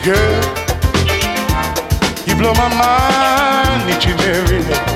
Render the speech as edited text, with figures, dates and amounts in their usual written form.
Girl, you blow my mind each and every day.